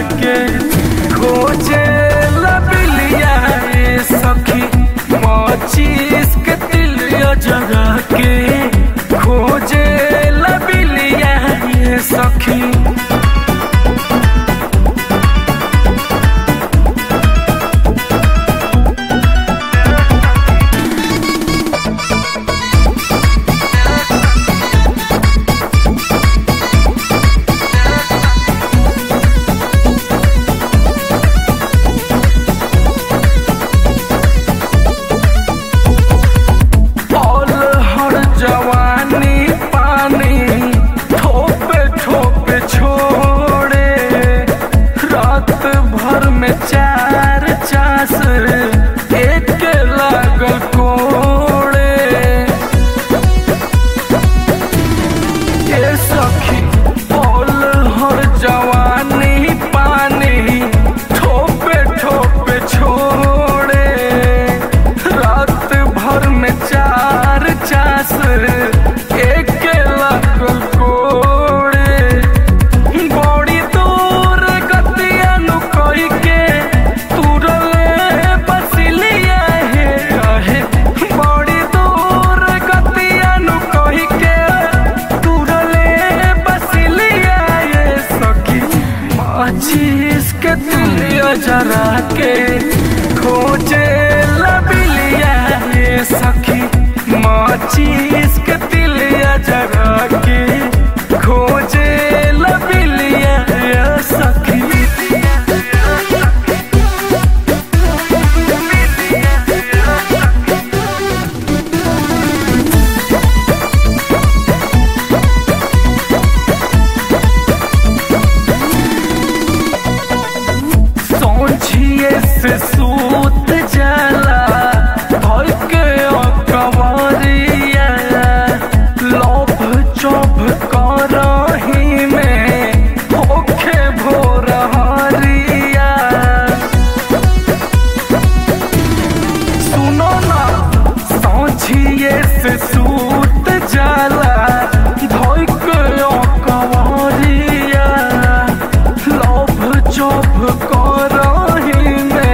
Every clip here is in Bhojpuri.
के खोजे लबिलिया ये सखी माचिस के तिलिया जरा के खोजे लबिलिया ये सखी। चार चास एक लागल कोड़े ये सखी बोल हर जवानी पानी ठोपे ठोपे छोड़े रात भर में चार चास एक लागल कोड़े बड़ी दूर गतिया नु कही के के तिलिया जरा के खोजे लबिलिया ये सखी माचिस के तिलिया जरा के खोजे लबिलिया ये सखी। से सूत जला भर के कवरिया लोभ चोभ करही में होखे भोर हरिया। सुनो ना सोचिए से सूत जला भर के कवरिया लोभ चोभ करही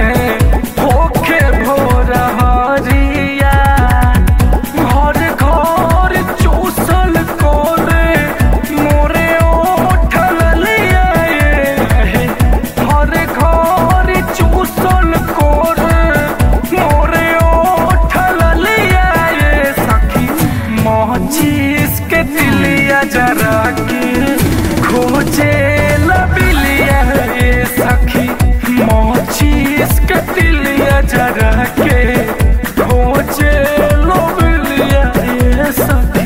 माचिस के तिलिया जरा के खोजे लबिलिया ये सखी माचिस के तिलिया जरा के खोजे लबिलिया ये सखी।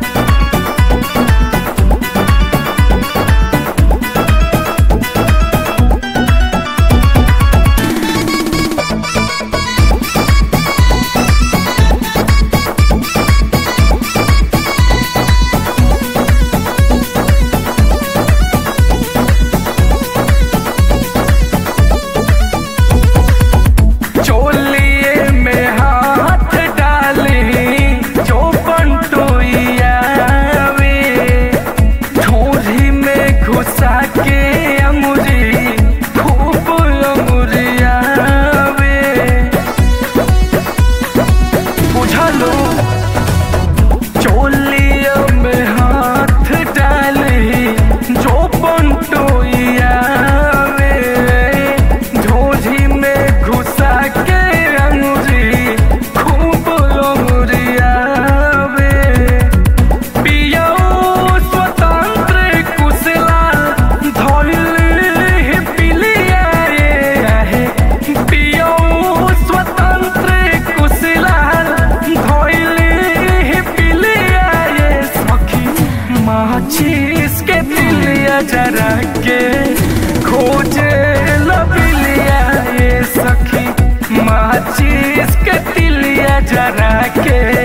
माचिस के तिलिया जरा के खोजे लबिलिया ये सखी माचिस के तिलिया जरा के